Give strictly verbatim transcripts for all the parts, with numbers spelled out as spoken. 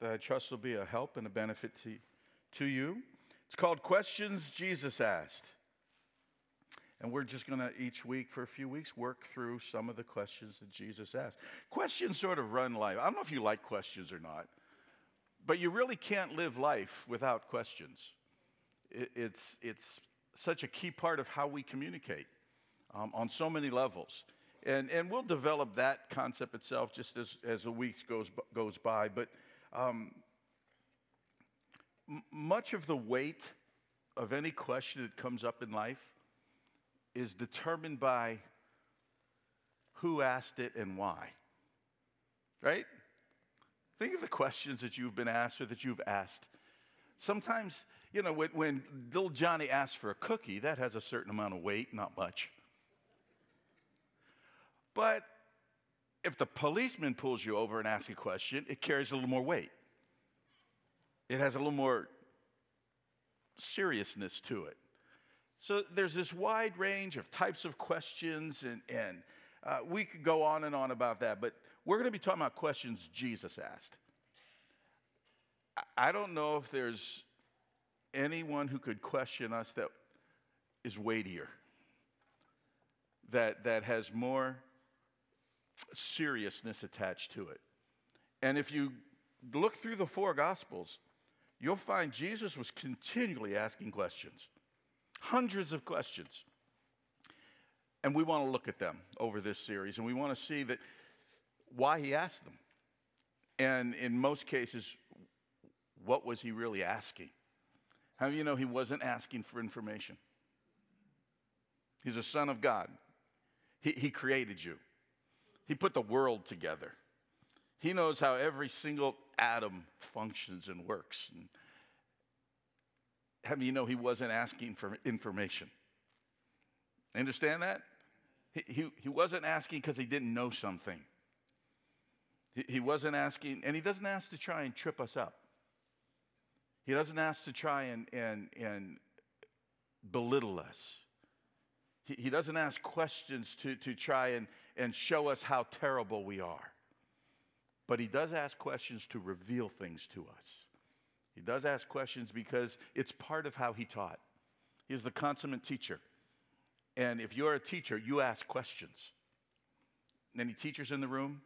I trust will be a help and a benefit to, to you. It's called Questions Jesus Asked. And we're just going to, each week for a few weeks, work through some of the questions that Jesus asked. Questions sort of run life. I don't know if you like questions or not, but you really can't live life without questions. It, it's, it's such a key part of how we communicate um, on so many levels. And, and we'll develop that concept itself just as, as the weeks goes, goes by. But um, m- much of the weight of any question that comes up in life is determined by who asked it and why, right? Think of the questions that you've been asked or that you've asked. Sometimes, you know, when, when little Johnny asks for a cookie, that has a certain amount of weight, not much. But if the policeman pulls you over and asks a question, it carries a little more weight. It has a little more seriousness to it. So there's this wide range of types of questions, and, and uh, we could go on and on about that, but we're going to be talking about questions Jesus asked. I don't know if there's anyone who could question us that is weightier, that, that has more seriousness attached to it. And if you look through the four Gospels, you'll find Jesus was continually asking questions. Hundreds of questions. And we want to look at them over this series, and we want to see that why he asked them. And in most cases, what was he really asking? How do you know he wasn't asking for information? He's a son of God. He, he created you. He put the world together. He knows how every single atom functions and works. And how do you know he wasn't asking for information? Understand that? He, he, he wasn't asking because he didn't know something. He, he wasn't asking, and he doesn't ask to try and trip us up. He doesn't ask to try and, and, and belittle us. He, he doesn't ask questions to, to try and, and show us how terrible we are. But he does ask questions to reveal things to us. He does ask questions because it's part of how he taught. He's the consummate teacher. And if you're a teacher, you ask questions. Any teachers in the room?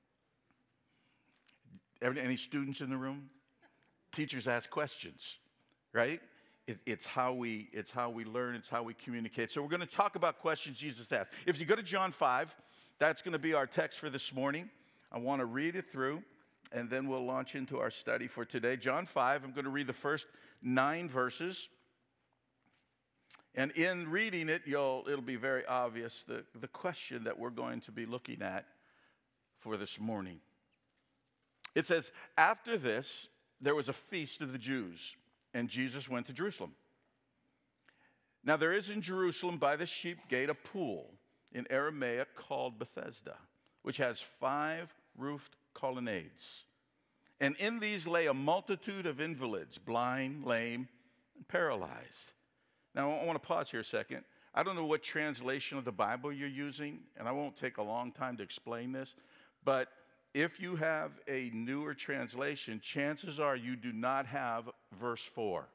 Any students in the room? Teachers ask questions, right? It, it's how we it's how we learn, it's how we communicate. So we're going to talk about questions Jesus asked. If you go to John five, that's going to be our text for this morning. I want to read it through, and then we'll launch into our study for today. John five, I'm going to read the first nine verses. And in reading it, you'll it'll be very obvious the, the question that we're going to be looking at for this morning. It says, after this, there was a feast of the Jews, and Jesus went to Jerusalem. Now there is in Jerusalem by the sheep gate a pool in Aramaic called Bethesda, which has five roofed colonnades. And in these lay a multitude of invalids, blind, lame, and paralyzed. Now I want to pause here a second. I don't know what translation of the Bible you're using, and I won't take a long time to explain this, but if you have a newer translation, chances are you do not have verse four.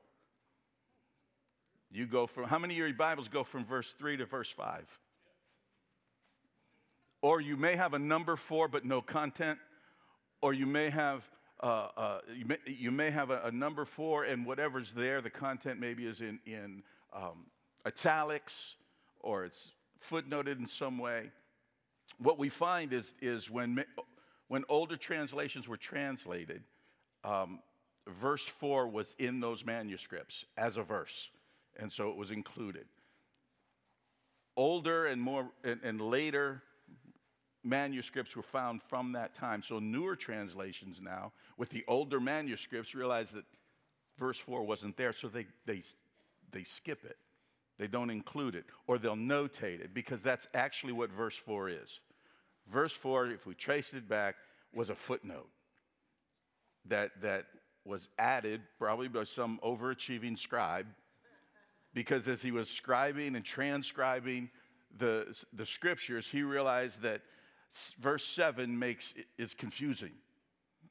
You go from, how many of your Bibles go from verse three to verse five? Or you may have a number four but no content, or you may have uh, uh, you, may, you may have a, a number four and whatever's there, the content maybe is in, in um, italics, or it's footnoted in some way. What we find is, is when When older translations were translated, um, verse four was in those manuscripts as a verse, and so it was included. Older and more and, and later manuscripts were found from that time. So newer translations now, with the older manuscripts, realize that verse four wasn't there, so they they they skip it. They don't include it, or they'll notate it, because that's actually what verse four is. Verse four, if we traced it back, was a footnote that, that was added probably by some overachieving scribe, because as he was scribing and transcribing the, the scriptures, he realized that verse seven makes is confusing.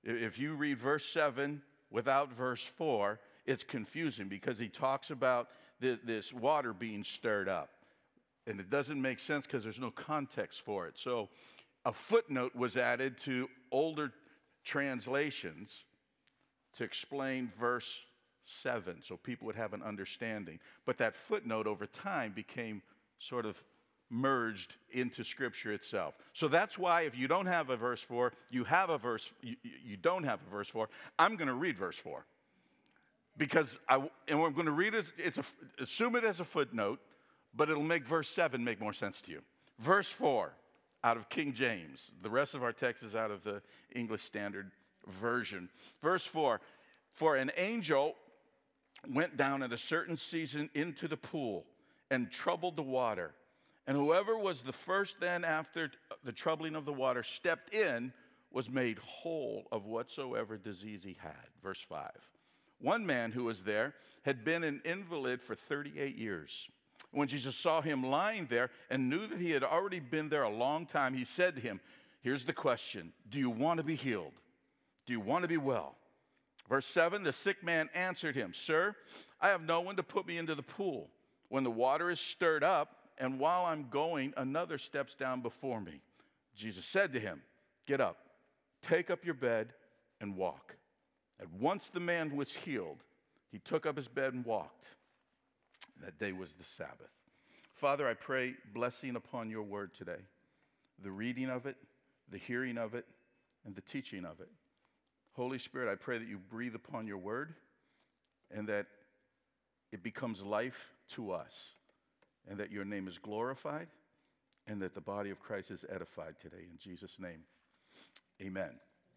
If you read verse seven without verse four, it's confusing because he talks about th- this water being stirred up. And it doesn't make sense because there's no context for it. So a footnote was added to older translations to explain verse seven so people would have an understanding. But that footnote over time became sort of merged into Scripture itself. So that's why if you don't have a verse four, you have a verse, you, you don't have a verse four, I'm going to read verse four. Because, I, and we're going to read it, it's a, assume it as a footnote, but it'll make verse seven make more sense to you. Verse four, out of King James. The rest of our text is out of the English Standard Version. Verse four, for an angel went down at a certain season into the pool and troubled the water. And whoever was the first then after the troubling of the water stepped in was made whole of whatsoever disease he had. Verse five. One man who was there had been an invalid for thirty-eight years. When Jesus saw him lying there and knew that he had already been there a long time, he said to him, here's the question, do you want to be healed? Do you want to be well? Verse seven, the sick man answered him, sir, I have no one to put me into the pool when the water is stirred up, and while I'm going, another steps down before me. Jesus said to him, get up, take up your bed, and walk. At once the man was healed. He took up his bed and walked. That day was the Sabbath. Father, I pray blessing upon your word today, the reading of it, the hearing of it, and the teaching of it. Holy Spirit, I pray that you breathe upon your word and that it becomes life to us, and that your name is glorified, and that the body of Christ is edified today. In Jesus' name, amen.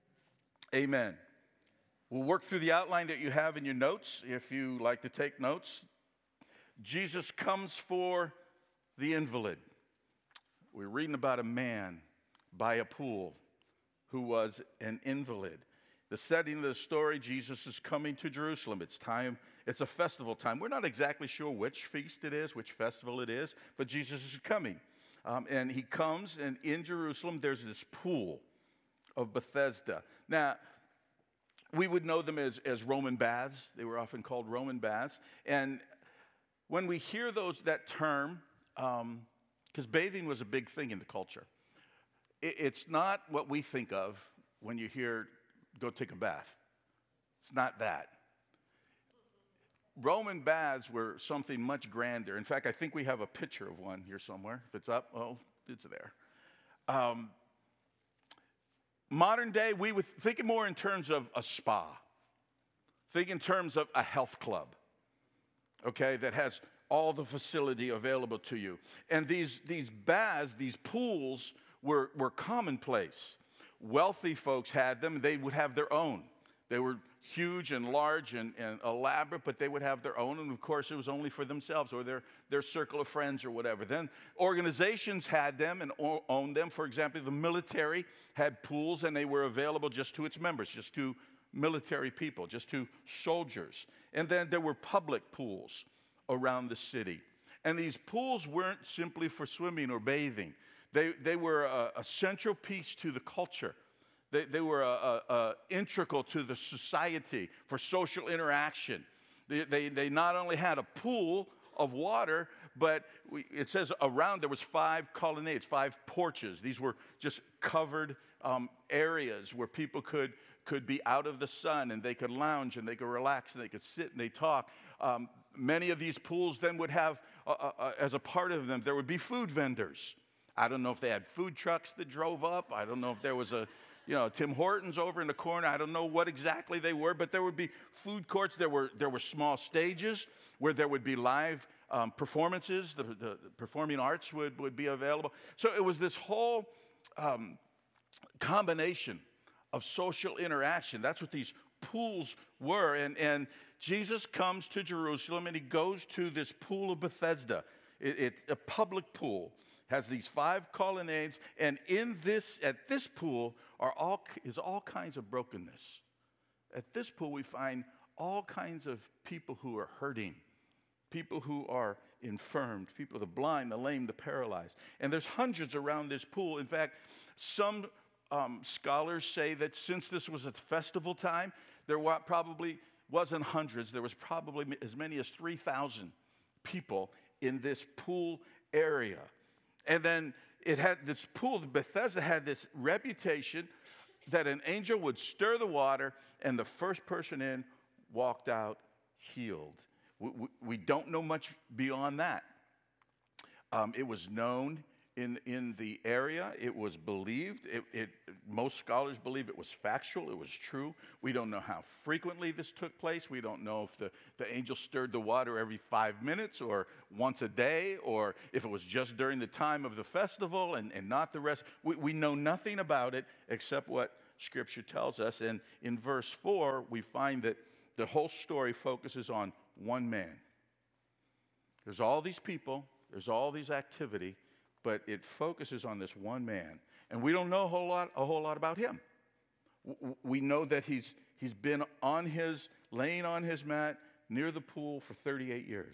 Amen. We'll work through the outline that you have in your notes. If you like to take notes, Jesus comes for the invalid. We're reading about a man by a pool who was an invalid. The setting of the story, Jesus is coming to Jerusalem. It's time, it's a festival time. We're not exactly sure which feast it is, which festival it is, but Jesus is coming. Um, and he comes, and in Jerusalem, there's this pool of Bethesda. Now, we would know them as, as Roman baths. They were often called Roman baths. And when we hear those that term, because um, bathing was a big thing in the culture, it, it's not what we think of when you hear go take a bath. It's not that. Roman baths were something much grander. In fact, I think we have a picture of one here somewhere. If it's up, oh, it's there. Um, modern day, we would think more in terms of a spa. Think in terms of a health club, okay, that has all the facility available to you. And these, these baths, these pools were, were commonplace. Wealthy folks had them. They would have their own. They were huge and large and, and elaborate, but they would have their own. And, of course, it was only for themselves or their, their circle of friends or whatever. Then organizations had them and o- owned them. For example, the military had pools, and they were available just to its members, just to military people, just to soldiers. And then there were public pools around the city. And these pools weren't simply for swimming or bathing. They, they were a, a central piece to the culture. They, they were a, a, a integral to the society for social interaction. They, they, they not only had a pool of water, but we, it says around there was five colonnades, five porches. These were just covered um, areas where people could, could be out of the sun, and they could lounge, and they could relax, and they could sit, and they talk. Um, many of these pools then would have, uh, uh, as a part of them, there would be food vendors. I don't know if they had food trucks that drove up. I don't know if there was a, you know, Tim Hortons over in the corner. I don't know what exactly they were, but there would be food courts. There were there were small stages where there would be live um, performances. The, the, the performing arts would, would be available. So it was this whole um, combination of social interaction. That's what these pools were. And, and Jesus comes to Jerusalem, and he goes to this pool of Bethesda. It, it's a public pool. Has these five colonnades, and in this, at this pool are all, is all kinds of brokenness. At this pool, we find all kinds of people who are hurting, people who are infirmed, people, the blind, the lame, the paralyzed. And there's hundreds around this pool. In fact, some um, scholars say that since this was a festival time, there were probably wasn't hundreds. There was probably as many as three thousand people in this pool area. And then it had this pool, Bethesda had this reputation that an angel would stir the water and the first person in walked out healed. We, we, we don't know much beyond that. Um, it was known in, in the area. It was believed. It, it, most scholars believe it was factual. It was true. We don't know how frequently this took place. We don't know if the, the angel stirred the water every five minutes or once a day, or if it was just during the time of the festival and, and not the rest. We, we know nothing about it except what Scripture tells us. And in verse four, we find that the whole story focuses on one man. There's all these people. There's all these activity, but it focuses on this one man. And we don't know a whole lot, a whole lot about him. We know that he's, he's been on his, laying on his mat near the pool for thirty-eight years.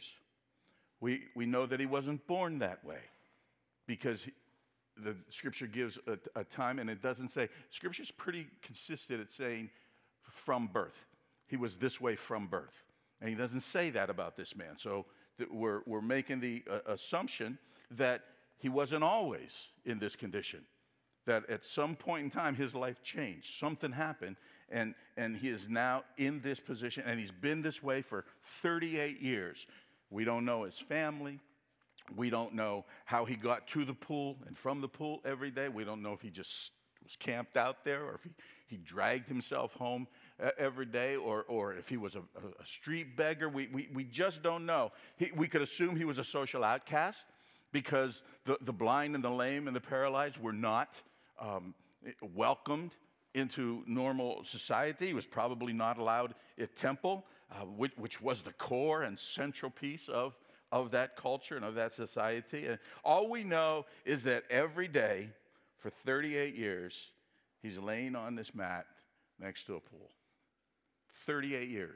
We, we know that he wasn't born that way because he, the Scripture gives a, a time, and it doesn't say, Scripture's pretty consistent at saying from birth. He was this way from birth. And he doesn't say that about this man. So that we're, we're making the uh, assumption that he wasn't always in this condition, that at some point in time his life changed. Something happened, and, and he is now in this position, and he's been this way for thirty-eight years. We don't know his family. We don't know how he got to the pool and from the pool every day. We don't know if he just was camped out there or if he, he dragged himself home every day, or, or if he was a, a street beggar. We, we, we just don't know. He, we could assume he was a social outcast because the, the blind and the lame and the paralyzed were not um, welcomed into normal society. He was probably not allowed at temple, uh, which, which was the core and central piece of, of that culture and of that society. And all we know is that every day for thirty-eight years, he's laying on this mat next to a pool. thirty-eight years.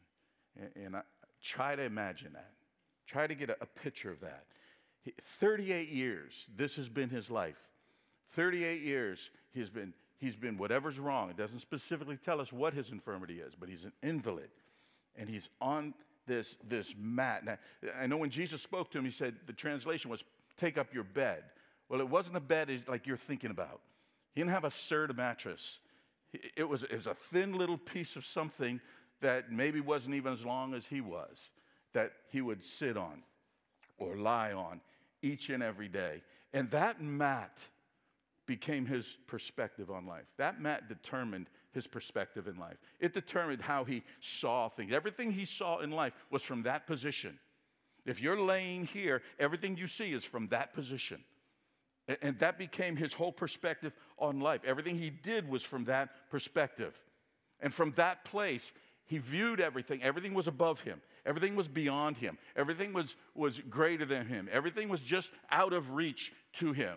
And, and I try to imagine that. Try to get a, a picture of that. He, thirty-eight years, this has been his life. thirty-eight years, he's been, he's been whatever's wrong. It doesn't specifically tell us what his infirmity is, but he's an invalid. And he's on this, this mat. Now, I know when Jesus spoke to him, he said, the translation was, take up your bed. Well, it wasn't a bed like you're thinking about. He didn't have a Serta mattress. It was, it was a thin little piece of something that maybe wasn't even as long as he was, that he would sit on or lie on each and every day. And that mat became his perspective on life. That mat determined his perspective in life. It determined how he saw things. Everything he saw in life was from that position. If you're laying here, everything you see is from that position. And that became his whole perspective on life. Everything he did was from that perspective. And from that place, he viewed everything. Everything was above him. Everything was beyond him. Everything was, was greater than him. Everything was just out of reach to him.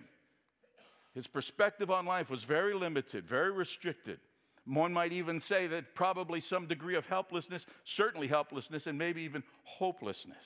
His perspective on life was very limited, very restricted. One might even say that probably some degree of helplessness, certainly helplessness, and maybe even hopelessness.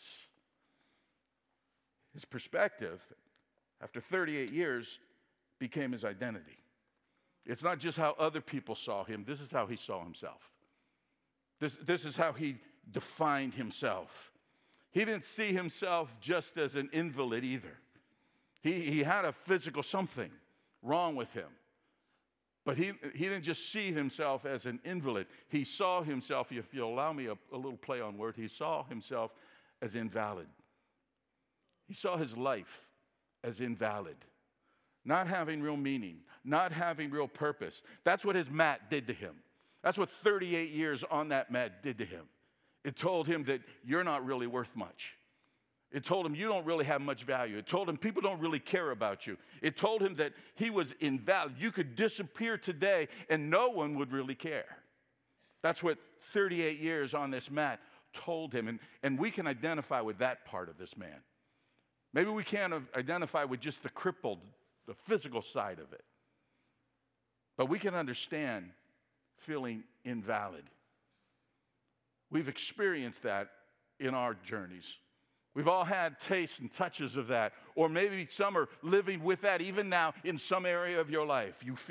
His perspective, after thirty-eight years, became his identity. It's not just how other people saw him. This is how he saw himself. This, this is how he defined himself. He didn't see himself just as an invalid either. He, he had a physical something wrong with him. But he, he didn't just see himself as an invalid. He saw himself, if you'll allow me a, a little play on word, he saw himself as invalid. He saw his life as invalid, not having real meaning, not having real purpose. That's what his mat did to him. That's what thirty-eight years on that mat did to him. It told him that you're not really worth much. It told him you don't really have much value. It told him people don't really care about you. It told him that he was invalid. You could disappear today and no one would really care. That's what thirty-eight years on this mat told him. And, and we can identify with that part of this man. Maybe we can't identify with just the crippled, the physical side of it. But we can understand feeling invalid. We've experienced that in our journeys. We've all had tastes and touches of that. Or maybe some are living with that even now in some area of your life. You feel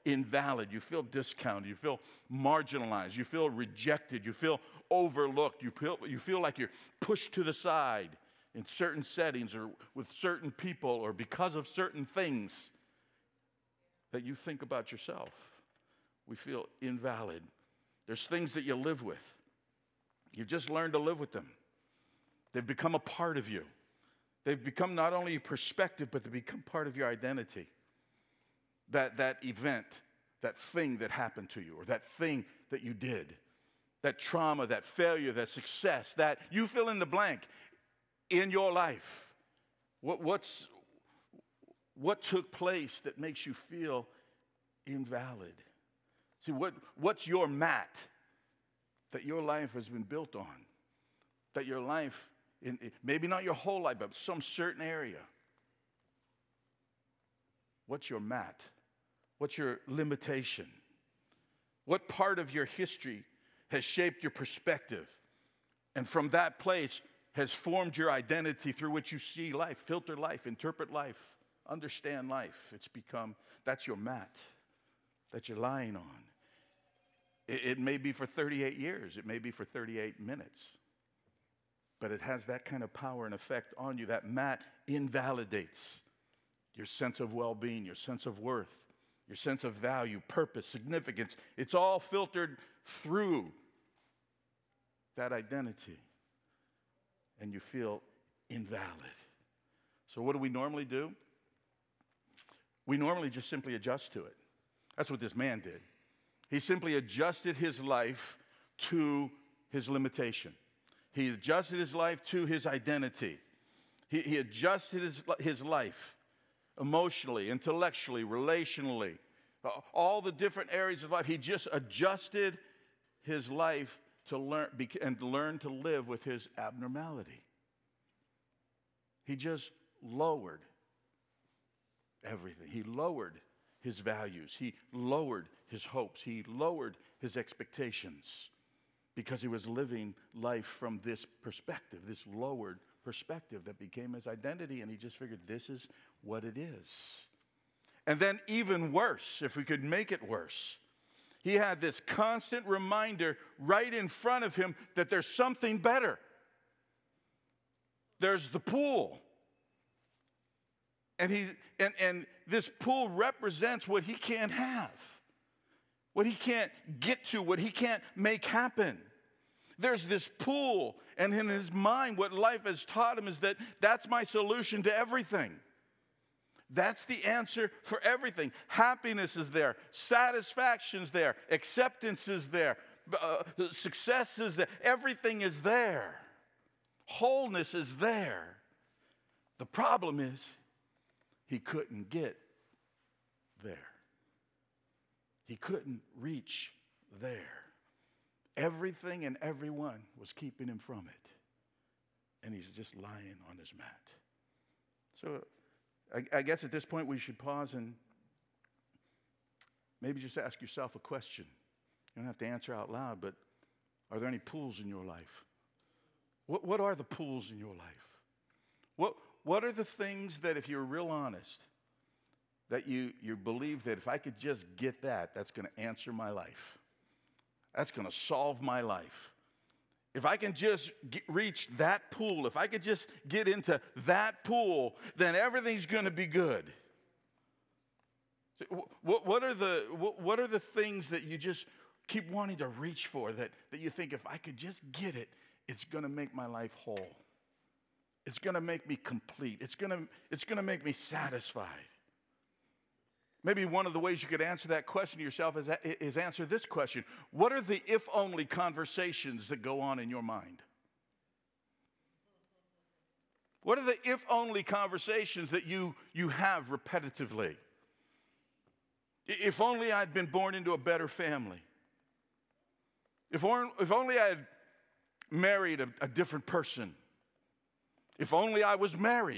invalid. You feel discounted. You feel marginalized. You feel rejected. You feel overlooked. You feel, you feel like you're pushed to the side in certain settings or with certain people or because of certain things that you think about yourself. We feel invalid. There's things that you live with. You've just learned to live with them. They've become a part of you. They've become not only a perspective, but they become part of your identity. That, that event, that thing that happened to you, or that thing that you did, that trauma, that failure, that success, that you fill in the blank in your life. What, what's, what took place that makes you feel invalid? See, what, what's your mat that your life has been built on? That your life, in, maybe not your whole life, but some certain area. What's your mat? What's your limitation? What part of your history has shaped your perspective? And from that place has formed your identity through which you see life, filter life, interpret life, understand life. It's become, that's your mat that you're lying on. It, it may be for thirty-eight years. It may be for thirty-eight minutes. But it has that kind of power and effect on you. That mat invalidates your sense of well-being, your sense of worth, your sense of value, purpose, significance. It's all filtered through that identity. And you feel invalid. So what do we normally do? We normally just simply adjust to it. That's what this man did. He simply adjusted his life to his limitation. He adjusted his life to his identity. He, he adjusted his, his life emotionally, intellectually, relationally, all the different areas of life. He just adjusted his life to learn and learn to live with his abnormality. He just lowered everything. He lowered his values. He lowered his hopes. He lowered his expectations because he was living life from this perspective, this lowered perspective that became his identity, and he just figured this is what it is. And then even worse, if we could make it worse, he had this constant reminder right in front of him that there's something better. There's the pool. And, he, and, and this pool represents what he can't have, what he can't get to, what he can't make happen. There's this pool, and in his mind, what life has taught him is that that's my solution to everything. That's the answer for everything. Happiness is there. Satisfaction is there. Acceptance is there. Uh, success is there. Everything is there. Wholeness is there. The problem is he couldn't get there. He couldn't reach there. Everything and everyone was keeping him from it. And he's just lying on his mat. So I, I guess at this point we should pause and maybe just ask yourself a question. You don't have to answer out loud, but are there any pools in your life? What, what are the pools in your life? What, what are the things that, if you're real honest, that you, you believe that if I could just get that, that's going to answer my life? That's going to solve my life. If I can just get, reach that pool, if I could just get into that pool, then everything's going to be good. So what, what, are the, what, what are the things that you just keep wanting to reach for that, that you think if I could just get it, it's going to make my life whole? It's going to make me complete. It's going to, it's going to make me satisfied. Maybe one of the ways you could answer that question to yourself is, is answer this question. What are the if-only conversations that go on in your mind? What are the if-only conversations that you, you have repetitively? If only I'd been born into a better family. If, or, if only I had married a, a different person. If only I was married.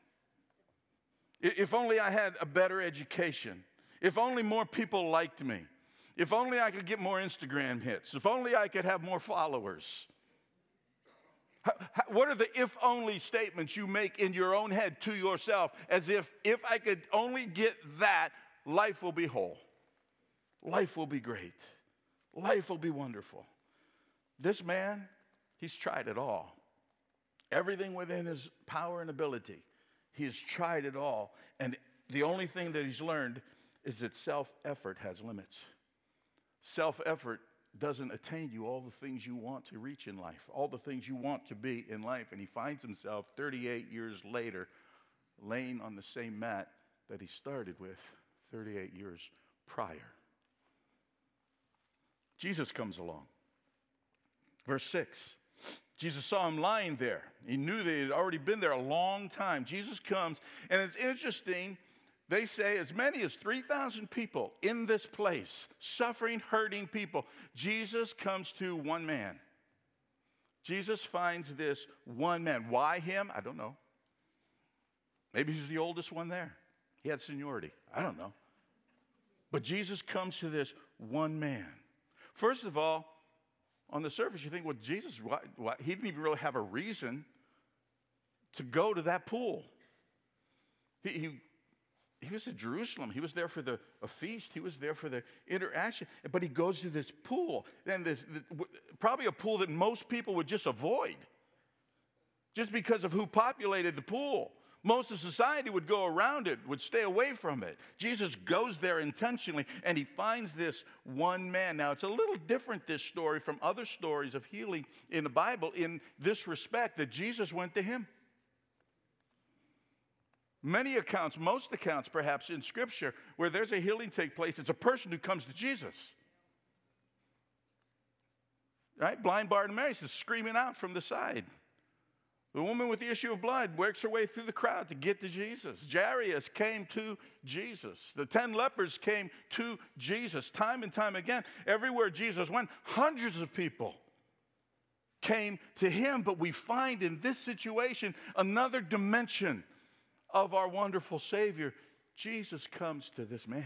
If only I had a better education. If only more people liked me. If only I could get more Instagram hits. If only I could have more followers. How, how, what are the if only statements you make in your own head to yourself as if, if I could only get that, life will be whole? life will be great. Life will be wonderful. This man, he's tried it all. Everything within his power and ability, he has tried it all. And the only thing that he's learned is that self-effort has limits. Self-effort doesn't attain you all the things you want to reach in life, all the things you want to be in life. And he finds himself thirty-eight years later laying on the same mat that he started with thirty-eight years prior. Jesus comes along. Verse six, Jesus saw him lying there. He knew that he had already been there a long time. Jesus comes, and it's interesting. They say as many as three thousand people in this place, suffering, hurting people. Jesus comes to one man. Jesus finds this one man. Why him? I don't know. Maybe he's the oldest one there. He had seniority. I don't know. But Jesus comes to this one man. First of all, on the surface, you think, well, Jesus, why, why? He didn't even really have a reason to go to that pool. He, he, he was at Jerusalem. He was there for the a feast. He was there for the interaction. But he goes to this pool, and this, this probably a pool that most people would just avoid, just because of who populated the pool. Most of society would go around it, would stay away from it. Jesus goes there intentionally, and he finds this one man. Now, it's a little different, this story, from other stories of healing in the Bible in this respect, that Jesus went to him. Many accounts, most accounts perhaps in Scripture, where there's a healing take place, it's a person who comes to Jesus. Right? Blind Bartimaeus is screaming out from the side. The woman with the issue of blood works her way through the crowd to get to Jesus. Jairus came to Jesus. The ten lepers came to Jesus time and time again. Everywhere Jesus went, hundreds of people came to him. But we find in this situation another dimension of our wonderful Savior. Jesus comes to this man.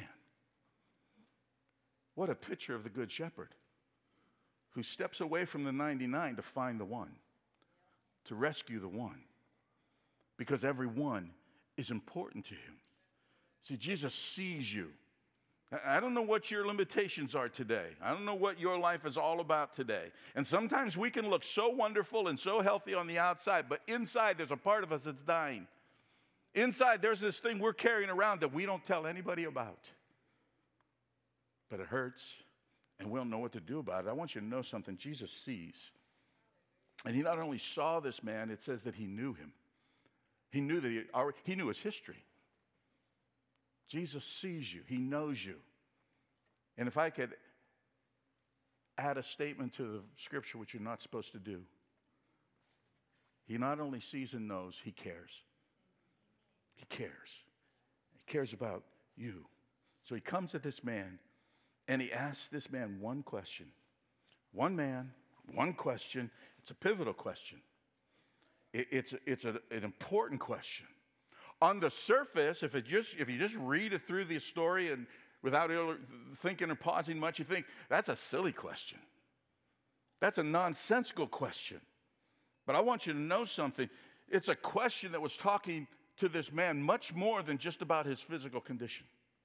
What a picture of the Good Shepherd who steps away from the ninety-nine to find the one. To rescue the one, because every one is important to him. See, Jesus sees you. I don't know what your limitations are today. I don't know what your life is all about today. And sometimes we can look so wonderful and so healthy on the outside, but inside there's a part of us that's dying. Inside there's this thing we're carrying around that we don't tell anybody about. But it hurts, and we don't know what to do about it. I want you to know something. Jesus sees. And he not only saw this man, it says that he knew him. He knew that he already, he knew his history. Jesus sees you. He knows you. And if I could add a statement to the Scripture, which you're not supposed to do. He not only sees and knows, he cares. He cares. He cares about you. So he comes to this man, and he asks this man one question. One man, one question. It's a pivotal question. It, it's it's a, an important question. On the surface, if it just if you just read it through the story and without thinking or pausing much, you think that's a silly question. That's a nonsensical question. But I want you to know something. It's a question that was talking to this man much more than just about his physical condition.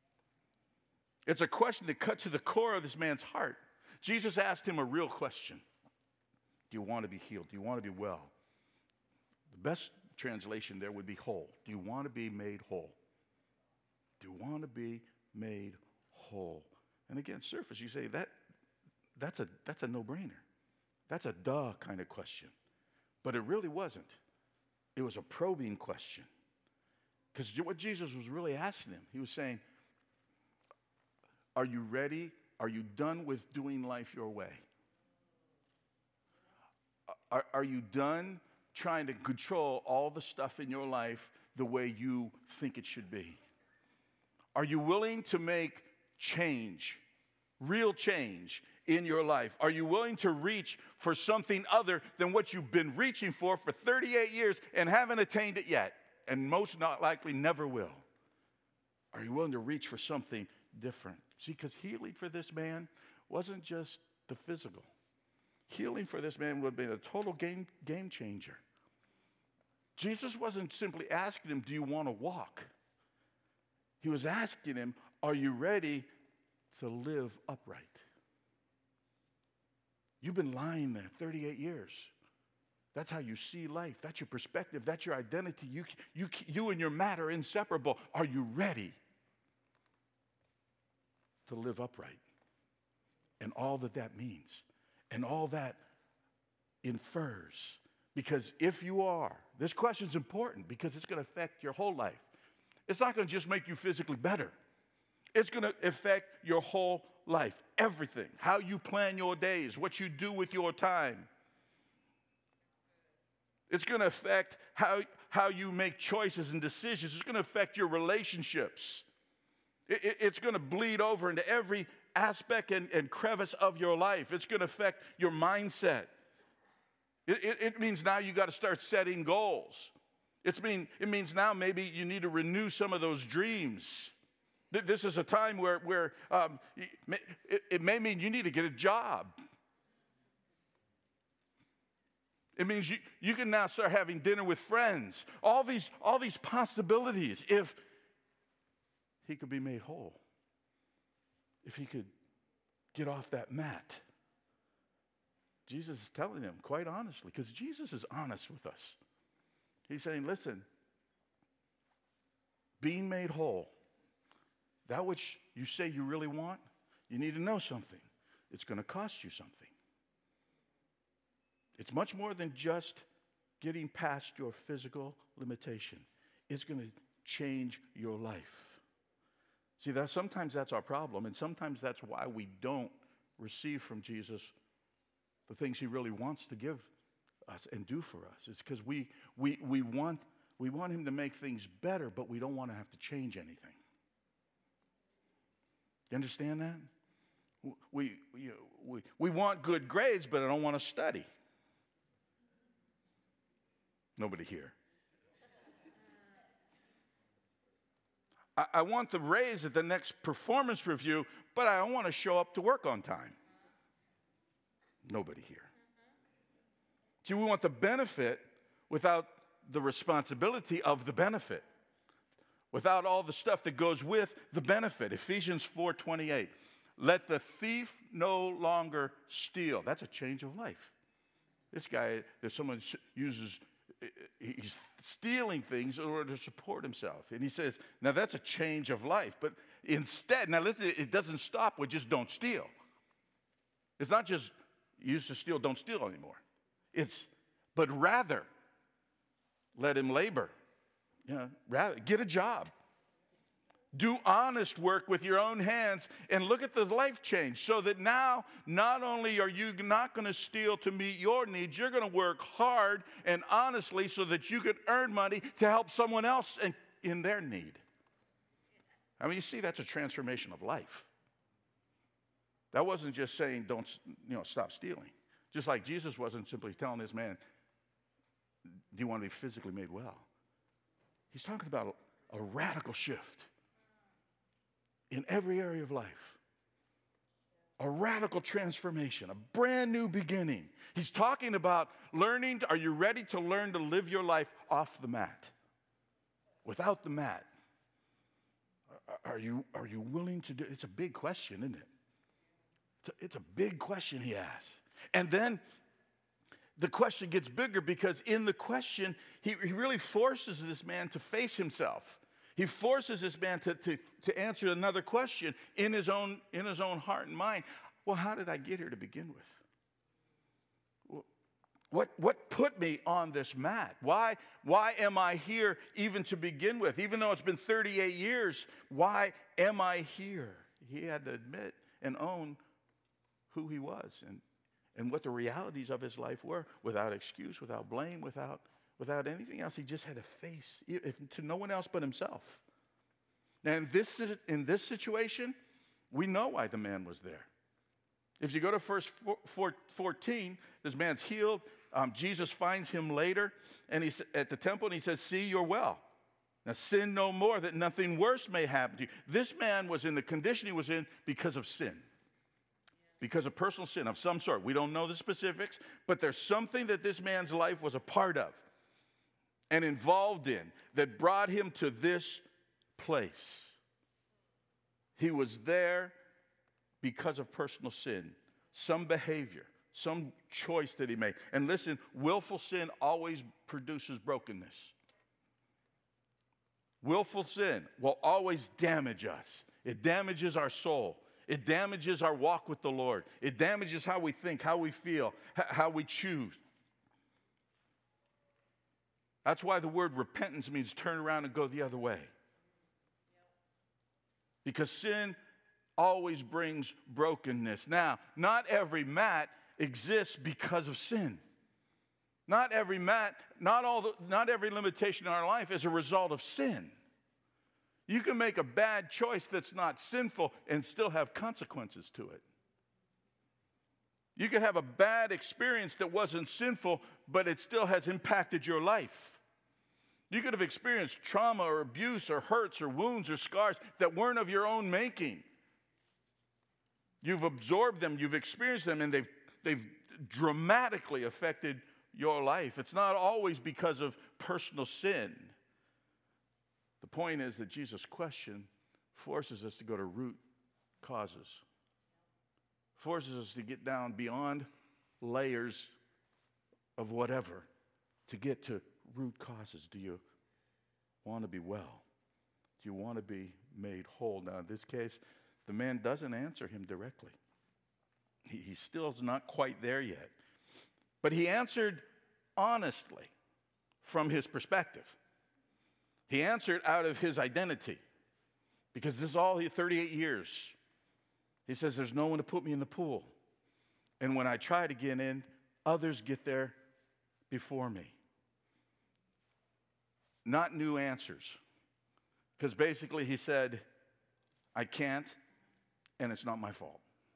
It's a question that cut to the core of this man's heart. Jesus asked him a real question. Do you want to be healed? Do you want to be well? The best translation there would be whole. Do you want to be made whole? Do you want to be made whole? And again, surface, you say that that's a that's a no-brainer. That's a duh kind of question. But it really wasn't. It was a probing question. Because what Jesus was really asking him, he was saying, are you ready? Are you done with doing life your way? Are, are you done trying to control all the stuff in your life the way you think it should be? Are you willing to make change, real change in your life? Are you willing to reach for something other than what you've been reaching for for thirty-eight years and haven't attained it yet, and most not likely never will? Are you willing to reach for something different? See, because healing for this man wasn't just the physical. Healing for this man would have been a total game, game changer. Jesus wasn't simply asking him, do you want to walk? He was asking him, are you ready to live upright. You've been lying there thirty-eight years. That's how you see life. That's your perspective. That's your identity. You, you, you and your mat are inseparable. Are you ready to live upright? And all that that means, and all that infers. Because if you are, this question's important because it's going to affect your whole life. It's not going to just make you physically better. It's going to affect your whole life, everything. How you plan your days, what you do with your time. It's going to affect how, how you make choices and decisions. It's going to affect your relationships. It, it, it's going to bleed over into every aspect and, and crevice of your life. It's going to affect your mindset. It, it, it means now you got to start setting goals. It's mean, it means now maybe you need to renew some of those dreams. This is a time where, where um, it, it may mean you need to get a job. It means you, you can now start having dinner with friends. All these, all these possibilities if he could be made whole. If he could get off that mat. Jesus is telling him quite honestly, because Jesus is honest with us. He's saying, listen, being made whole, that which you say you really want, you need to know something. It's going to cost you something. It's much more than just getting past your physical limitation. It's going to change your life. See, that sometimes that's our problem, and sometimes that's why we don't receive from Jesus the things he really wants to give us and do for us. It's because we, we, we, want, we want him to make things better, but we don't want to have to change anything. You understand that? We, we, we, we want good grades, but I don't want to study. Nobody here. I, I want the raise at the next performance review, but I don't want to show up to work on time. Nobody here. See, we want the benefit without the responsibility of the benefit. Without all the stuff that goes with the benefit. Ephesians four twenty-eight. Let the thief no longer steal. That's a change of life. This guy, if someone uses, he's stealing things in order to support himself. And he says, now that's a change of life. But instead, now listen, it doesn't stop with just don't steal. It's not just you used to steal, don't steal anymore. It's, but rather, let him labor. You know, rather, get a job. Do honest work with your own hands and look at the life change so that now not only are you not going to steal to meet your needs, you're going to work hard and honestly so that you can earn money to help someone else in, in their need. I mean, you see, that's a transformation of life. That wasn't just saying don't, you know, stop stealing. Just like Jesus wasn't simply telling this man, do you want to be physically made well? He's talking about a, a radical shift in every area of life. A radical transformation, a brand new beginning. He's talking about learning, to, are you ready to learn to live your life off the mat? Without the mat. Are you, are you willing to do, it's a big question, isn't it? It's a, it's a big question he asks. And then the question gets bigger because in the question, he, he really forces this man to face himself. He forces this man to, to, to answer another question in his own, in his own heart and mind. Well, how did I get here to begin with? What, what put me on this mat? Why, why am I here even to begin with? Even though it's been thirty-eight years, why am I here? He had to admit and own who he was and, and what the realities of his life were without excuse, without blame, without, without anything else. He just had to face if, to no one else but himself. Now, in this, in this situation, we know why the man was there. If you go to verse fourteen, this man's healed. Um, Jesus finds him later and he's at the temple and he says, see, you're well. Now sin no more that nothing worse may happen to you. This man was in the condition he was in because of sin. Because of personal sin of some sort. We don't know the specifics, but there's something that this man's life was a part of and involved in that brought him to this place. He was there because of personal sin, some behavior, some choice that he made. And listen, willful sin always produces brokenness. Willful sin will always damage us. It damages our soul. It damages our walk with the Lord. It damages how we think, how we feel, how we choose. That's why the word repentance means turn around and go the other way. Because sin always brings brokenness. Now, not every mat exists because of sin. Not every mat, not all the, not every limitation in our life is a result of sin. You can make a bad choice that's not sinful and still have consequences to it. You can have a bad experience that wasn't sinful, but it still has impacted your life. You could have experienced trauma or abuse or hurts or wounds or scars that weren't of your own making. You've absorbed them, you've experienced them, and they've, they've dramatically affected your life. It's not always because of personal sin. The point is that Jesus' question forces us to go to root causes, forces us to get down beyond layers of whatever to get to root causes. Do you want to be well? Do you want to be made whole? Now, in this case, the man doesn't answer him directly. He, he still is not quite there yet. But he answered honestly from his perspective. He answered out of his identity. Because this is all he, thirty-eight years. He says, there's no one to put me in the pool. And when I try to get in, others get there before me. Not new answers. Because basically he said, I can't, and it's not my fault.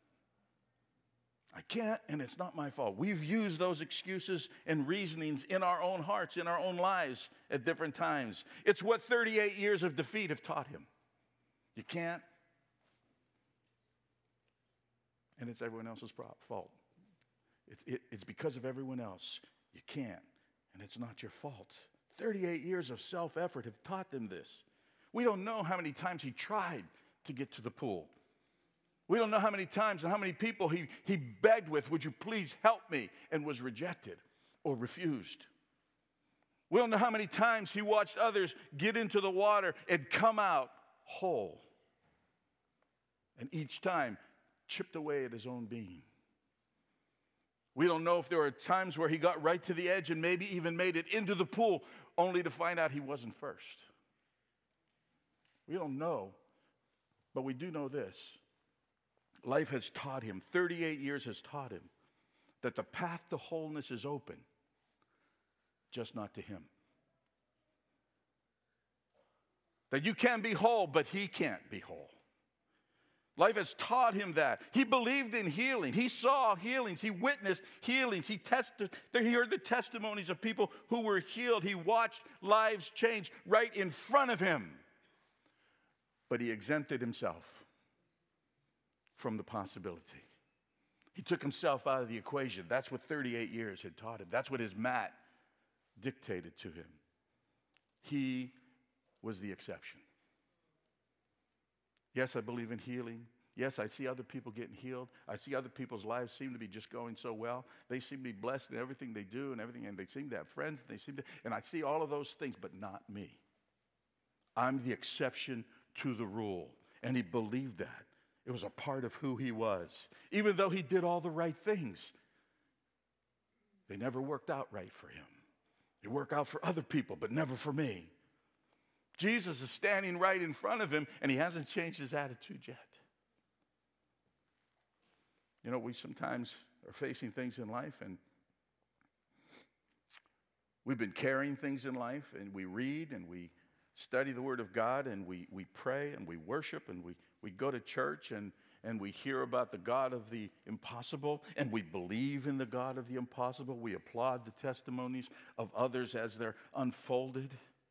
I can't, and it's not my fault. We've used those excuses and reasonings in our own hearts, in our own lives at different times. It's what thirty-eight years of defeat have taught him. You can't, and it's everyone else's fault. It's, it, it's because of everyone else. You can't, and it's not your fault. thirty-eight years of self-effort have taught them this. We don't know how many times he tried to get to the pool. We don't know how many times and how many people he, he begged with, would you please help me, and was rejected or refused. We don't know how many times he watched others get into the water and come out whole. And each time chipped away at his own being. We don't know if there were times where he got right to the edge and maybe even made it into the pool only to find out he wasn't first. We don't know, but we do know this. Life has taught him, thirty-eight years has taught him, that the path to wholeness is open, just not to him. That you can be whole, but he can't be whole. Life has taught him that. He believed in healing. He saw healings. He witnessed healings. He tested, he heard the testimonies of people who were healed. He watched lives change right in front of him. But he exempted himself from the possibility. He took himself out of the equation. That's what thirty-eight years had taught him. That's what his mat dictated to him. He was the exception. Yes, I believe in healing. Yes, I see other people getting healed. I see other people's lives seem to be just going so well. They seem to be blessed in everything they do and everything, and they seem to have friends, and they seem to, and I see all of those things, but not me. I'm the exception to the rule. And he believed that. It was a part of who he was. Even though he did all the right things, they never worked out right for him. They work out for other people, but never for me. Jesus is standing right in front of him, and he hasn't changed his attitude yet. You know, we sometimes are facing things in life, and we've been carrying things in life, and we read, and we study the Word of God, and we, we pray, and we worship, and we, we go to church, and, and we hear about the God of the impossible, and we believe in the God of the impossible. We applaud the testimonies of others as they're unfolded.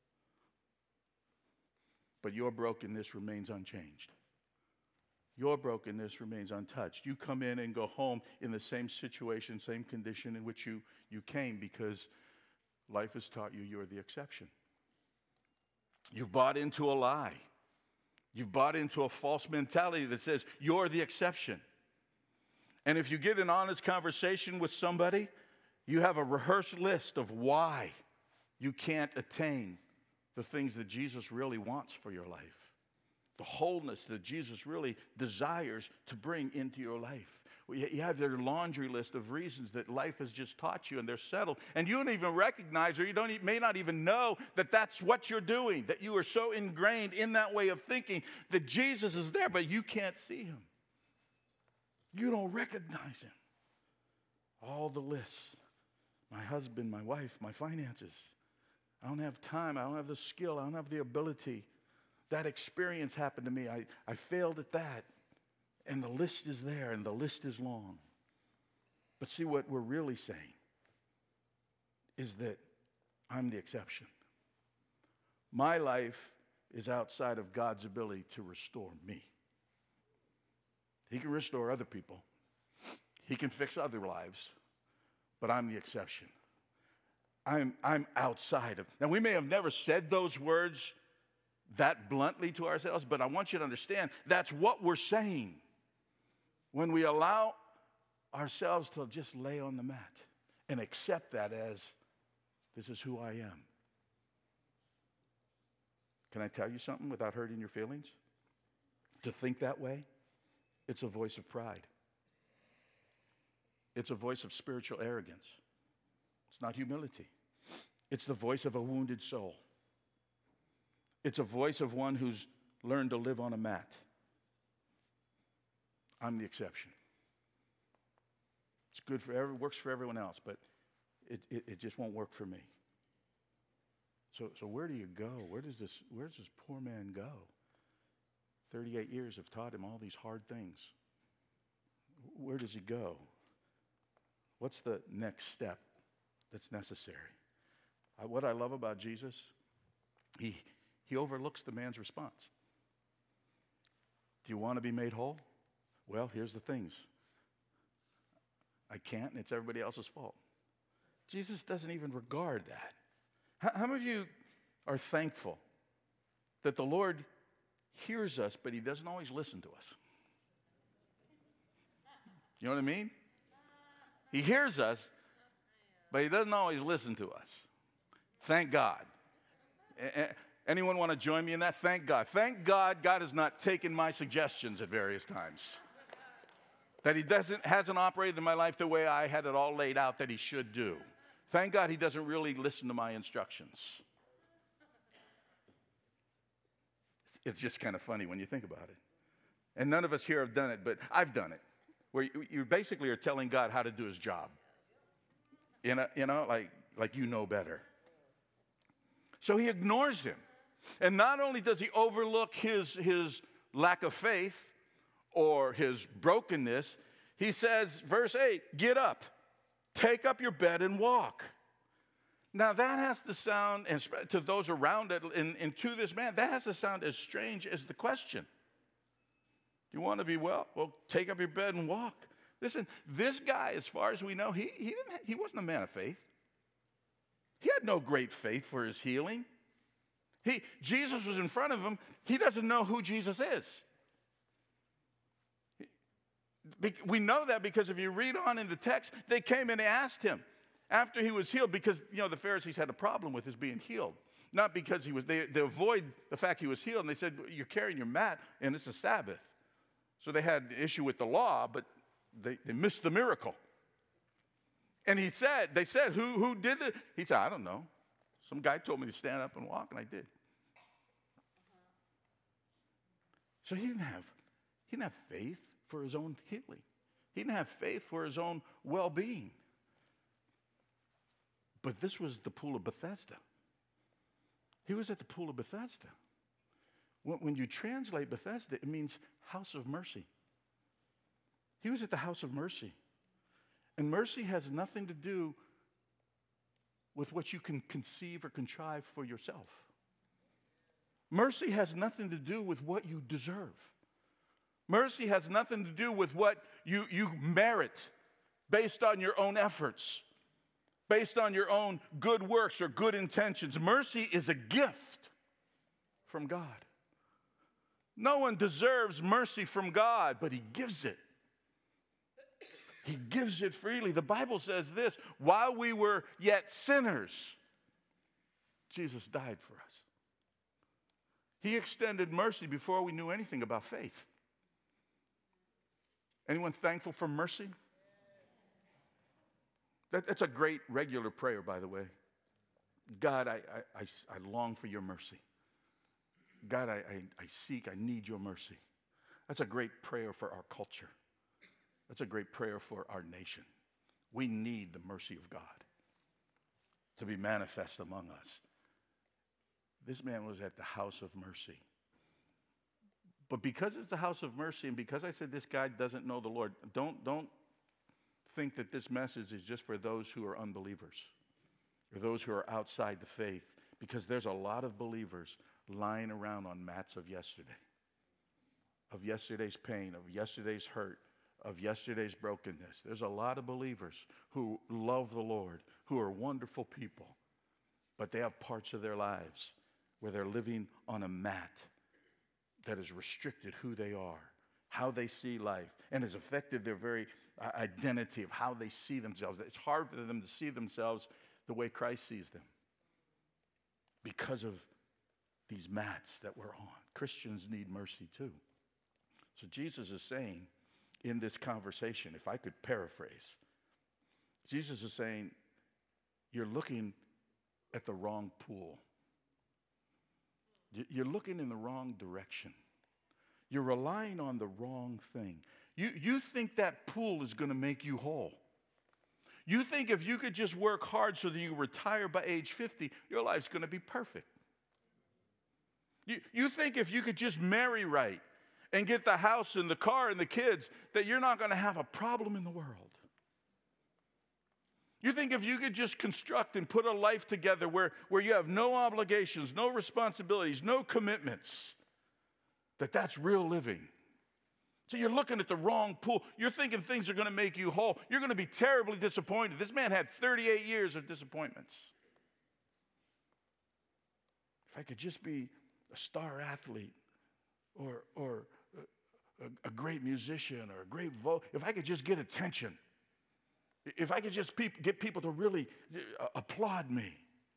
But your brokenness remains unchanged. Your brokenness remains untouched. You come in and go home in the same situation, same condition in which you, you came, because life has taught you you're the exception. You've bought into a lie. You've bought into a false mentality that says you're the exception. And if you get an honest conversation with somebody, you have a rehearsed list of why you can't attain the things that Jesus really wants for your life, the wholeness that Jesus really desires to bring into your life. You have their laundry list of reasons that life has just taught you, and they're settled. And you don't even recognize, or you don't, may not even know that that's what you're doing, that you are so ingrained in that way of thinking that Jesus is there, but you can't see him. You don't recognize him. All the lists. My husband, my wife, my finances. I don't have time. I don't have the skill. I don't have the ability. That experience happened to me. I, I failed at that. And the list is there, and the list is long. But see, what we're really saying is that I'm the exception. My life is outside of God's ability to restore me. He can restore other people. He can fix other lives. But I'm the exception. I'm, I'm outside of. Now, we may have never said those words that bluntly to ourselves, but I want you to understand that's what we're saying when we allow ourselves to just lay on the mat and accept that as, this is who I am. Can I tell you something without hurting your feelings? To think that way, it's a voice of pride. It's a voice of spiritual arrogance. It's not humility. It's the voice of a wounded soul. It's a voice of one who's learned to live on a mat. I'm the exception. It's good for every, works for everyone else, but it, it, it just won't work for me. So, so where do you go? Where does this, where does this poor man go? thirty-eight years have taught him all these hard things. Where does he go? What's the next step that's necessary? I, what I love about Jesus, he, he overlooks the man's response. Do you want to be made whole? Well, here's the things. I can't, and it's everybody else's fault. Jesus doesn't even regard that. How, how many of you are thankful that the Lord hears us, but he doesn't always listen to us? You know what I mean? He hears us, but he doesn't always listen to us. Thank God. Anyone want to join me in that? Thank God. Thank God God has not taken my suggestions at various times. That he doesn't, hasn't operated in my life the way I had it all laid out that he should do. Thank God he doesn't really listen to my instructions. It's just kind of funny when you think about it. And none of us here have done it, but I've done it. Where you, you basically are telling God how to do his job. You know, you know, like, like you know better. So he ignores him. And not only does he overlook his, his lack of faith or his brokenness, he says, verse eight, get up, take up your bed and walk. Now that has to sound, and to those around it, and, and to this man, that has to sound as strange as the question. You want to be well? Well, take up your bed and walk. Listen, this guy, as far as we know, he, he, didn't, he wasn't a man of faith. He had no great faith for his healing. He, Jesus was in front of him. He doesn't know who Jesus is. We know that because if you read on in the text, they came and they asked him after he was healed, because, you know, the Pharisees had a problem with his being healed. Not because he was, they, they avoid the fact he was healed, and they said, you're carrying your mat, and it's a Sabbath. So they had an issue with the law, but they, they missed the miracle. And he said, they said, who, who did it? He said, I don't know. Some guy told me to stand up and walk, and I did. So he didn't have, he didn't have faith for his own healing. He didn't have faith for his own well-being. But this was the pool of Bethesda. He was at the pool of Bethesda. When, when you translate Bethesda, it means house of mercy. He was at the house of mercy. And mercy has nothing to do with what you can conceive or contrive for yourself. Mercy has nothing to do with what you deserve. Mercy has nothing to do with what you, you merit based on your own efforts, based on your own good works or good intentions. Mercy is a gift from God. No one deserves mercy from God, but he gives it. He gives it freely. The Bible says this, while we were yet sinners, Jesus died for us. He extended mercy before we knew anything about faith. Anyone thankful for mercy? That, that's a great regular prayer, by the way. God, I, I, I, I long for your mercy. God, I, I, I seek, I need your mercy. That's a great prayer for our culture. That's a great prayer for our nation. We need the mercy of God to be manifest among us. This man was at the house of mercy. But because it's a house of mercy, and because I said this guy doesn't know the Lord, don't, don't think that this message is just for those who are unbelievers or those who are outside the faith, because there's a lot of believers lying around on mats of yesterday, of yesterday's pain, of yesterday's hurt, of yesterday's brokenness. There's a lot of believers who love the Lord, who are wonderful people, but they have parts of their lives where they're living on a mat that has restricted who they are, how they see life, and has affected their very uh, identity of how they see themselves. It's hard for them to see themselves the way Christ sees them because of these mats that we're on. Christians need mercy too. So Jesus is saying in this conversation, if I could paraphrase, Jesus is saying, you're looking at the wrong pool. You're looking in the wrong direction. You're relying on the wrong thing. You, you think that pool is going to make you whole. You think if you could just work hard so that you retire by age fifty, your life's going to be perfect. You, you think if you could just marry right and get the house and the car and the kids, that you're not going to have a problem in the world. You think if you could just construct and put a life together where, where you have no obligations, no responsibilities, no commitments, that that's real living. So you're looking at the wrong pool. You're thinking things are going to make you whole. You're going to be terribly disappointed. This man had thirty-eight years of disappointments. If I could just be a star athlete or, or a, a great musician or a great vote, if I could just get attention, if I could just pe- get people to really uh, applaud me,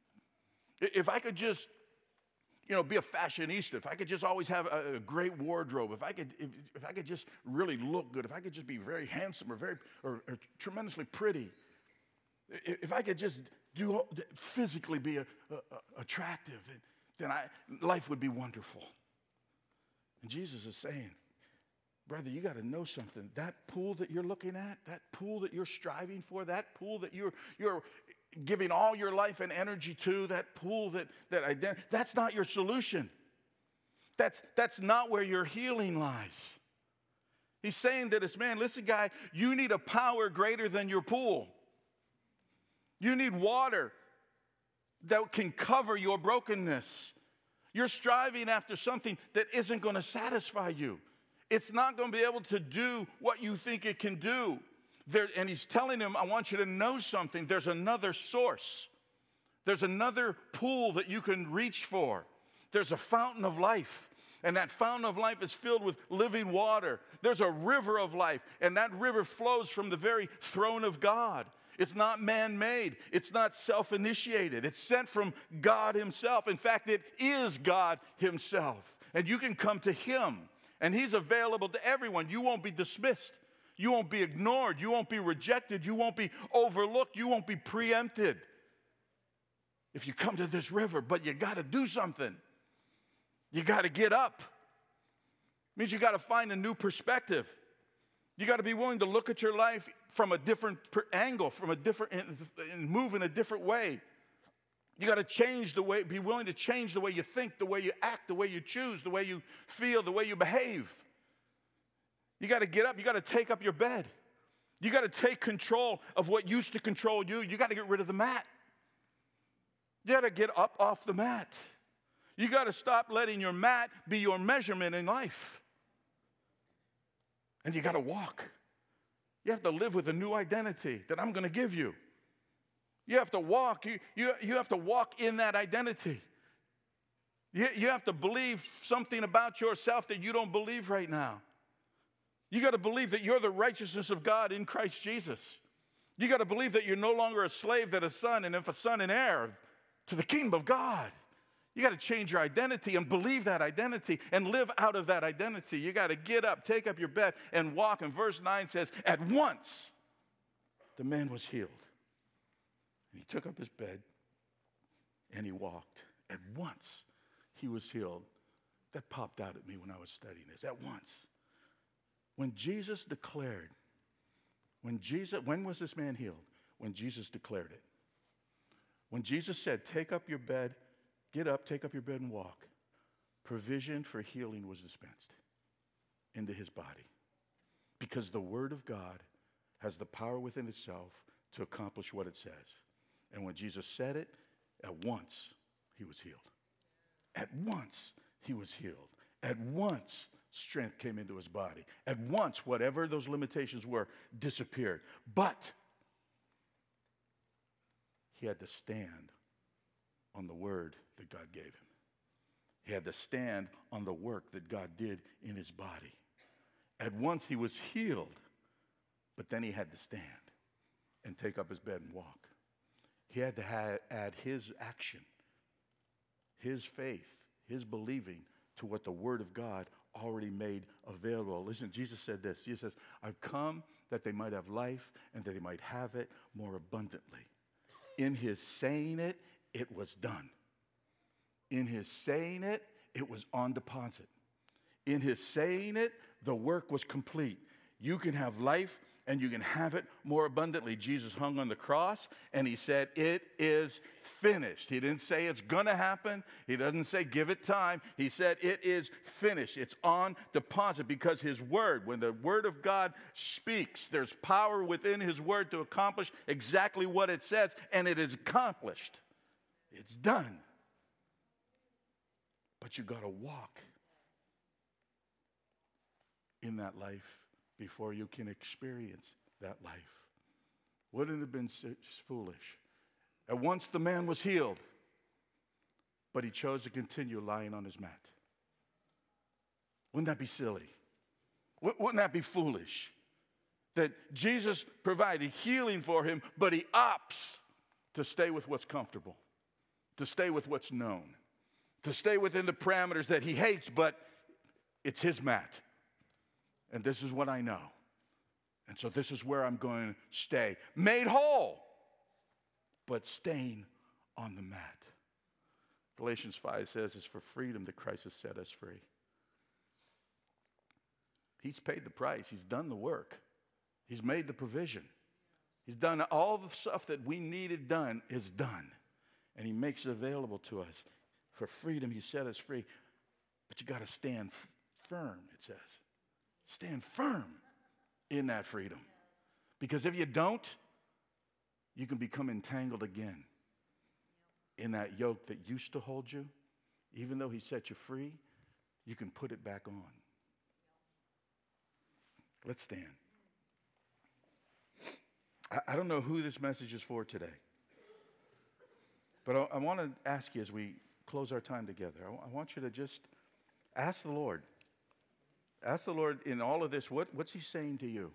if I could just, you know, be a fashionista, if I could just always have a, a great wardrobe, if I could, if, if I could just really look good, if I could just be very handsome or very or, or tremendously pretty, if I could just do physically be a, a, a attractive, then I, life would be wonderful. And Jesus is saying, brother, you got to know something. That pool that you're looking at, that pool that you're striving for, that pool that you're you're giving all your life and energy to, that pool that that ident- that's not your solution. That's that's not where your healing lies. He's saying to this man, listen, guy, you need a power greater than your pool. You need water that can cover your brokenness. You're striving after something that isn't going to satisfy you. It's not going to be able to do what you think it can do. There, and he's telling him, I want you to know something. There's another source. There's another pool that you can reach for. There's a fountain of life. And that fountain of life is filled with living water. There's a river of life. And that river flows from the very throne of God. It's not man-made. It's not self-initiated. It's sent from God himself. In fact, it is God himself. And you can come to him. And he's available to everyone. You won't be dismissed. You won't be ignored. You won't be rejected. You won't be overlooked. You won't be preempted if you come to this river. But you got to do something. You got to get up. It means you got to find a new perspective. You got to be willing to look at your life from a different angle, from a different, and move in a different way. You got to change the way, be willing to change the way you think, the way you act, the way you choose, the way you feel, the way you behave. You got to get up. You got to take up your bed. You got to take control of what used to control you. You got to get rid of the mat. You got to get up off the mat. You got to stop letting your mat be your measurement in life. And you got to walk. You have to live with a new identity that I'm going to give you. You have to walk. You, you, you have to walk in that identity. You, you have to believe something about yourself that you don't believe right now. You got to believe that you're the righteousness of God in Christ Jesus. You got to believe that you're no longer a slave, that a son, and if a son, an heir to the kingdom of God. You got to change your identity and believe that identity and live out of that identity. You got to get up, take up your bed, and walk. And verse nine says, at once the man was healed. And he took up his bed and he walked. At once he was healed. That popped out at me when I was studying this. At once. When Jesus declared, when Jesus, when was this man healed? When Jesus declared it. When Jesus said, take up your bed, get up, take up your bed and walk, provision for healing was dispensed into his body. Because the word of God has the power within itself to accomplish what it says. And when Jesus said it, at once he was healed. At once he was healed. At once strength came into his body. At once, whatever those limitations were, disappeared. But he had to stand on the word that God gave him. He had to stand on the work that God did in his body. At once he was healed, but then he had to stand and take up his bed and walk. He had to ha- add his action, his faith, his believing to what the word of God already made available. Listen, Jesus said this. Jesus says, I've come that they might have life and that they might have it more abundantly. In his saying it, it was done. In his saying it, it was on deposit. In his saying it, the work was complete. You can have life and you can have it more abundantly. Jesus hung on the cross and he said, it is finished. He didn't say it's going to happen. He doesn't say give it time. He said it is finished. It's on deposit because his word, when the word of God speaks, there's power within his word to accomplish exactly what it says, and it is accomplished. It's done. But you got to walk in that life before you can experience that life. Wouldn't it have been foolish? At once the man was healed, but he chose to continue lying on his mat. Wouldn't that be silly? Wouldn't that be foolish? That Jesus provided healing for him, but he opts to stay with what's comfortable, to stay with what's known, to stay within the parameters that he hates, but it's his mat. And this is what I know. And so this is where I'm going to stay. Made whole, but staying on the mat. Galatians five says it's for freedom that Christ has set us free. He's paid the price. He's done the work. He's made the provision. He's done all the stuff that we needed done is done. And he makes it available to us. For freedom, he set us free. But you got to stand f- firm, it says. Stand firm in that freedom. Because if you don't, you can become entangled again in that yoke that used to hold you. Even though he set you free, you can put it back on. Let's stand. I, I don't know who this message is for today. But I, I want to ask you as we close our time together, I, I want you to just ask the Lord. Ask the Lord in all of this, what, what's he saying to you?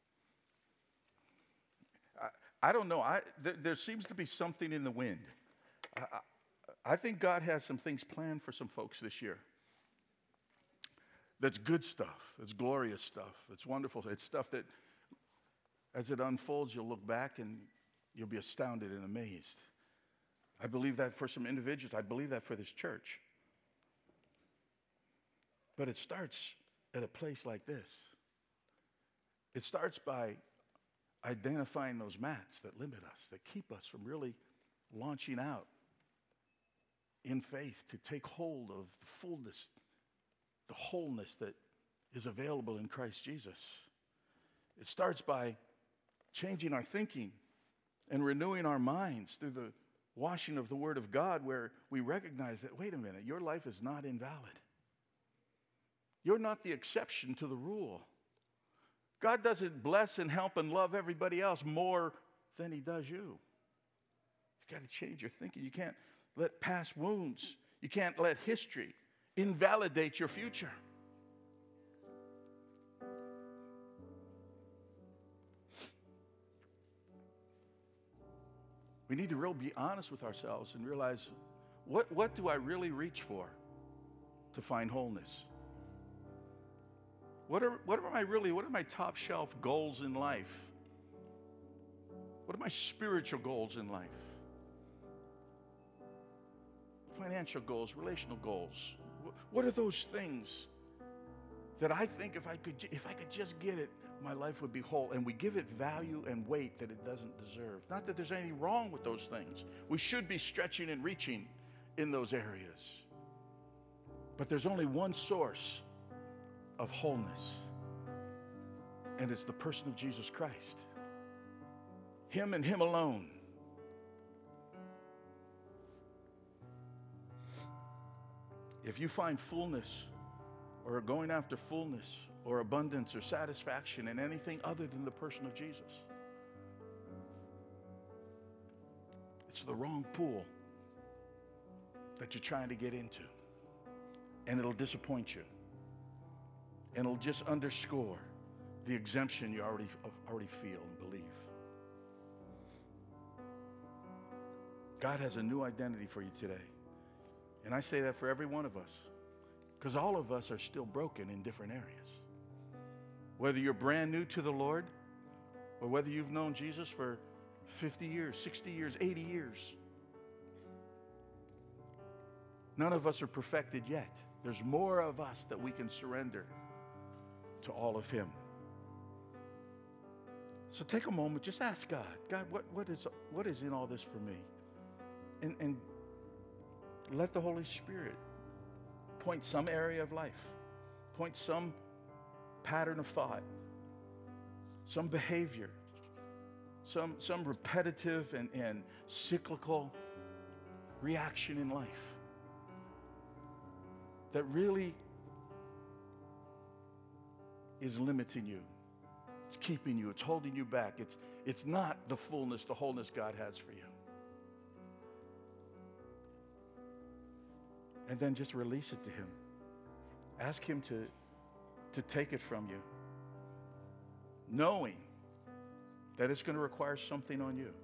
I, I don't know. I, there, there seems to be something in the wind. I, I, I think God has some things planned for some folks this year. That's good stuff. That's glorious stuff. It's wonderful. It's stuff that as it unfolds, you'll look back and you'll be astounded and amazed. I believe that for some individuals. I believe that for this church. But it starts at a place like this. It starts by identifying those mats that limit us, that keep us from really launching out in faith to take hold of the fullness, the wholeness that is available in Christ Jesus. It starts by changing our thinking and renewing our minds through the washing of the Word of God, where we recognize that, wait a minute, your life is not invalid. You're not the exception to the rule. God doesn't bless and help and love everybody else more than he does you. You've got to change your thinking. You can't let past wounds You can't let history invalidate your future. We need to really be honest with ourselves and realize, what, what do I really reach for to find wholeness? What are, what are my really, what are my top shelf goals in life? What are my spiritual goals in life? Financial goals, relational goals. What are those things that I think if I could, if I could just get it, my life would be whole? And we give it value and weight that it doesn't deserve. Not that there's anything wrong with those things. We should be stretching and reaching in those areas. But there's only one source of wholeness, and it's the person of Jesus Christ. Him and Him alone. If you find fullness or going after fullness or abundance or satisfaction in anything other than the person of Jesus, it's the wrong pool that you're trying to get into. And it'll disappoint you. And it'll just underscore the exemption you already, already feel and believe. God has a new identity for you today. And I say that for every one of us, because all of us are still broken in different areas. Whether you're brand new to the Lord, or whether you've known Jesus for fifty years, sixty years, eighty years, none of us are perfected yet. There's more of us that we can surrender to all of Him. So take a moment, just ask God, God, what, what, is, what is in all this for me? And, and let the Holy Spirit point some area of life, point some pattern of thought, some behavior, some, some repetitive and, and cyclical reaction in life that really is limiting you. It's keeping you. It's holding you back. It's, it's not the fullness, the wholeness God has for you. And then just release it to Him. Ask Him to, to take it from you, knowing that it's going to require something on you.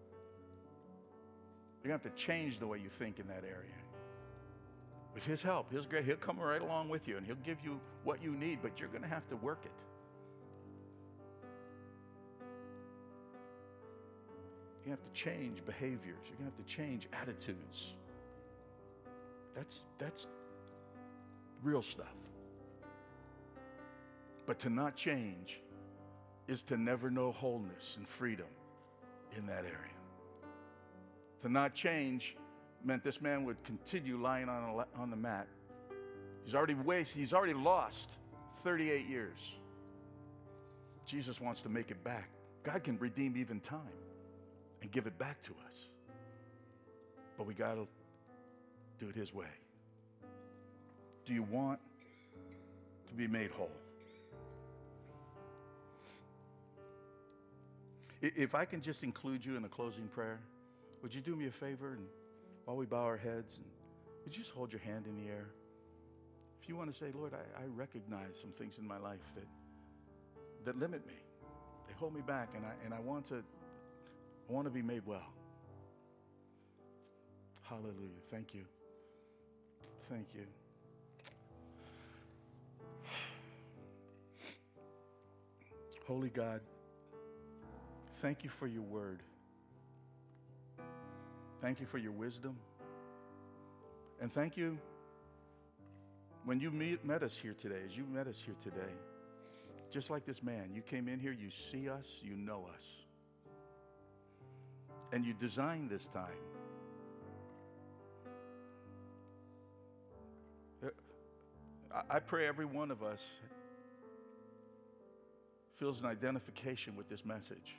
You're going to have to change the way you think in that area. With His help, His grace, He'll come right along with you and He'll give you what you need, but you're going to have to work it. You have to change behaviors. You're going to have to change attitudes. That's, that's real stuff. But to not change is to never know wholeness and freedom in that area. To not change meant this man would continue lying on, a, on the mat. He's already wasted, he's already lost thirty-eight years. Jesus wants to make it back. God can redeem even time and give it back to us. But we got to do it His way. Do you want to be made whole? If I can just include you in a closing prayer, would you do me a favor, and while we bow our heads, and would you just hold your hand in the air? If you want to say, Lord, I, I recognize some things in my life that that limit me. They hold me back, and I and I want to I want to be made well. Hallelujah. Thank you. Thank you. Holy God, thank you for your word. Thank you for your wisdom. And thank you when you meet, met us here today, as you met us here today, just like this man, you came in here, you see us, you know us. And you designed this time. I pray every one of us feels an identification with this message.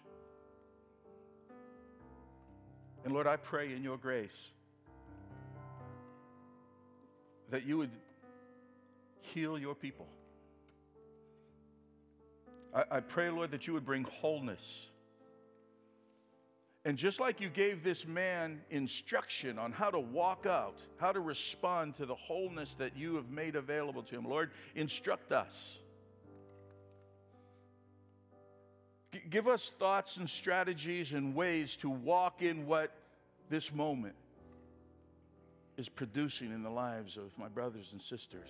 And Lord, I pray in your grace that you would heal your people. I, I pray, Lord, that you would bring wholeness And just like you gave this man instruction on how to walk out, how to respond to the wholeness that you have made available to him, Lord, instruct us. G- give us thoughts and strategies and ways to walk in what this moment is producing in the lives of my brothers and sisters.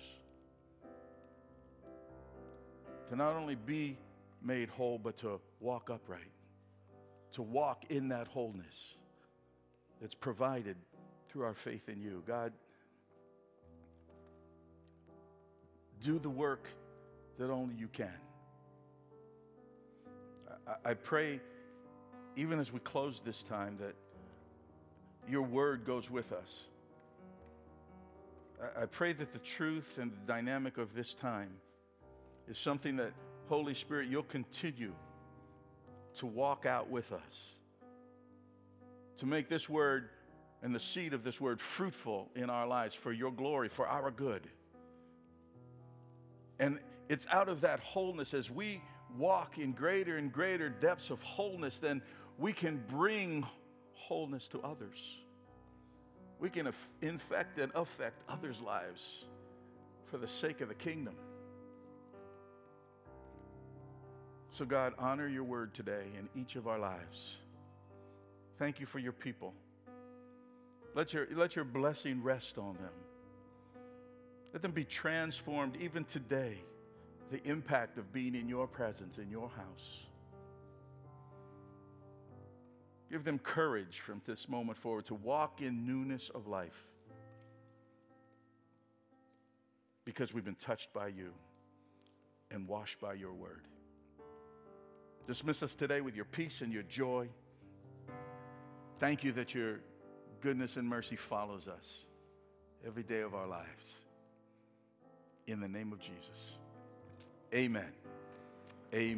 To not only be made whole, but to walk upright. To walk in that wholeness that's provided through our faith in you. God, do the work that only you can. I, I pray, even as we close this time, that your word goes with us. I, I pray that the truth and the dynamic of this time is something that, Holy Spirit, you'll continue to walk out with us, to make this word and the seed of this word fruitful in our lives for your glory, for our good. And it's out of that wholeness, as we walk in greater and greater depths of wholeness, then we can bring wholeness to others. We can infect and affect others' lives for the sake of the kingdom. So God, honor your word today in each of our lives. Thank you for your people. Let your, let your blessing rest on them. Let them be transformed even today, the impact of being in your presence, in your house. Give them courage from this moment forward to walk in newness of life, because we've been touched by you and washed by your word. Dismiss us today with your peace and your joy. Thank you that your goodness and mercy follows us every day of our lives. In the name of Jesus. Amen. Amen.